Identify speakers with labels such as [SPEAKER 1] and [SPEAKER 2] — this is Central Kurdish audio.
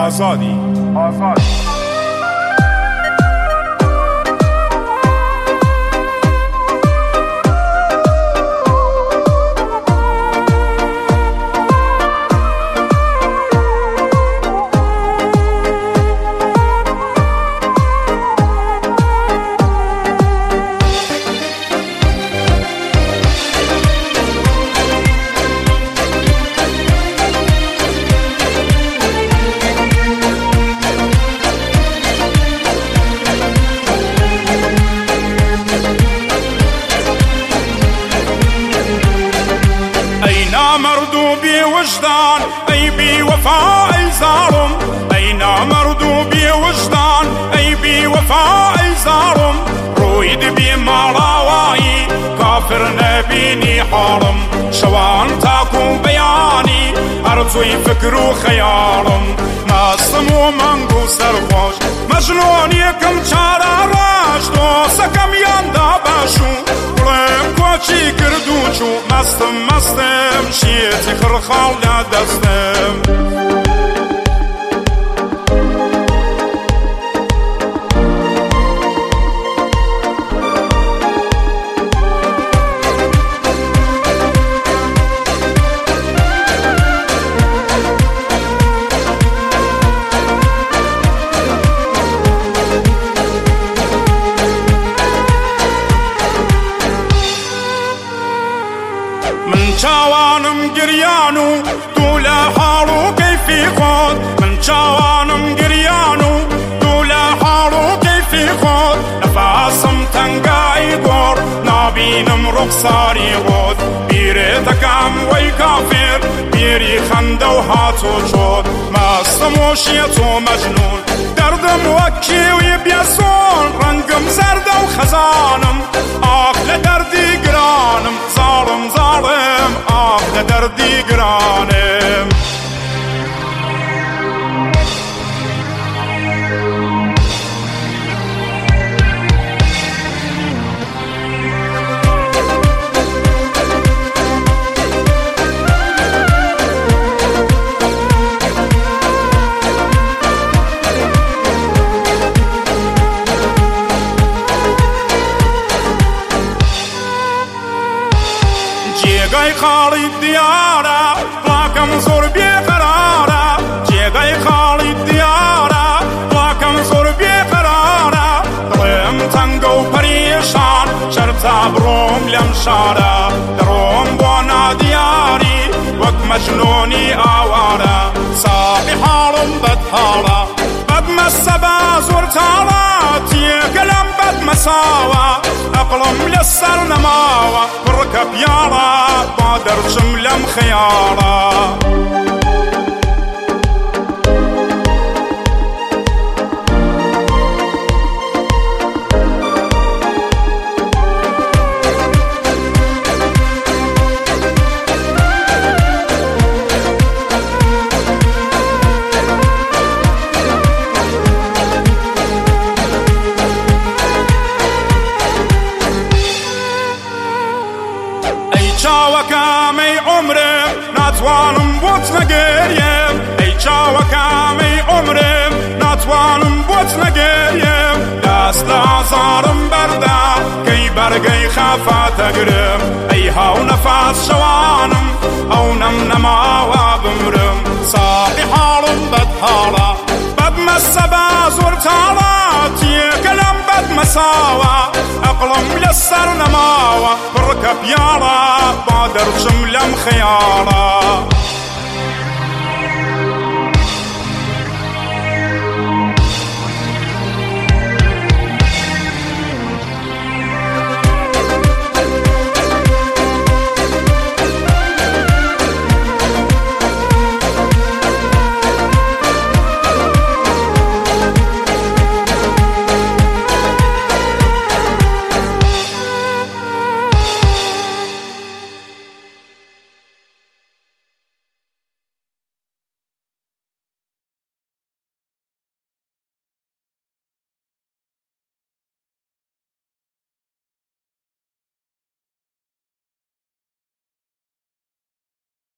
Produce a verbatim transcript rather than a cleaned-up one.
[SPEAKER 1] آزادی آزادی
[SPEAKER 2] مردوبي وجدان أي بي وفاء زارم أين مردوبي وجدان أي بي وفاء زارم رويد بي مراواي كافر نبيني حارم شوان تاكو بياني أرجوي فكر وخيارم ناصم ومنقو سرخوش مجنون يكم چارا راش دوسكم ياندا باشو بلم كوچي كردوچو مستم مستم شيتي خرخال لا دستم من چاوانم گریانو دولا حارو کیفی خود من چاوانم گریانو دولا حارو کیفی خود نفاسم تنگای گور نابینم رخساری بود بیره تکم وی کافر بیری خنده و هاتو شد مستم و شیط و مجنون دردم وکی وی بیاسون رنگم زرد و خزانم آخ لدردی گرانم ظالم ظالم آخ لدردی گرانم جيغاي خالي الديارة راكم زور بقرارة جيغاي خالي الديارة راكم زور بقرارة ضرم تنقو بريشان شرطة بروم لمشارة دروم بونا دياري وك مجنوني آوارة صاحي حارم بدهارة بد مسبا زور تارة تيقلم بد مساوى أقلم لسر نماوى بركب يارا بادر جملم خيارا چاوەکەمەی عمرم ناتوانم بۆت نەگەرێم ئەی چاوەکەمەی عمرم ناتوانم بۆت نەگەرێم دەست لە ئازارم بەردا کەی بەرگەی خافاتەگرم ئەی هاو نەفاس شەوانم ئەو نەم نەماوە بمرم ساقی حاڵم بەدهاڵە بەدمەسەبە زۆر تاڵە تێکەلەم بەدمەساوە ئەقڵم لەسەر نەماوە بڕکە پیاڵە بادەرچم لەم خەیاڵە